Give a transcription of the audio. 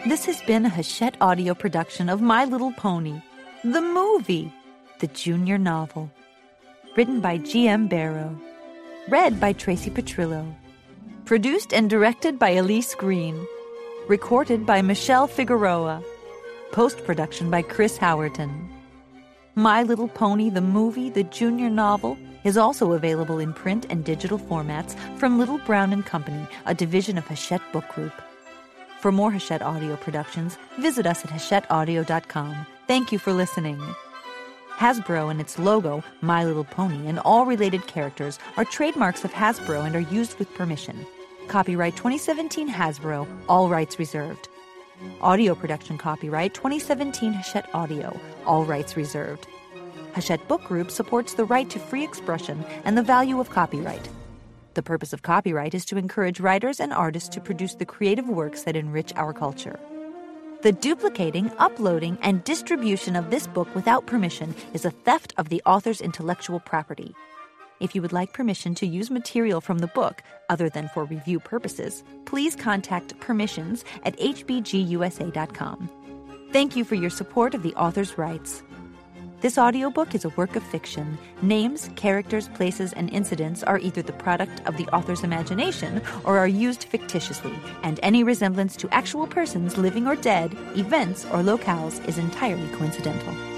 This has been a Hachette Audio production of My Little Pony, the movie, the junior novel. Written by G.M. Barrow. Read by Tracy Petrillo. Produced and directed by Elise Green. Recorded by Michelle Figueroa. Post-production by Chris Howerton. My Little Pony, the movie, the junior novel, is also available in print and digital formats from Little Brown & Company, a division of Hachette Book Group. For more Hachette Audio productions, visit us at hachetteaudio.com. Thank you for listening. Hasbro and its logo, My Little Pony, and all related characters are trademarks of Hasbro and are used with permission. Copyright 2017 Hasbro, all rights reserved. Audio production copyright 2017 Hachette Audio, all rights reserved. Hachette Book Group supports the right to free expression and the value of copyright. The purpose of copyright is to encourage writers and artists to produce the creative works that enrich our culture. The duplicating, uploading, and distribution of this book without permission is a theft of the author's intellectual property. If you would like permission to use material from the book, other than for review purposes, please contact permissions@hbgusa.com. Thank you for your support of the author's rights. This audiobook is a work of fiction. Names, characters, places, and incidents are either the product of the author's imagination or are used fictitiously, and any resemblance to actual persons, living or dead, events, or locales is entirely coincidental.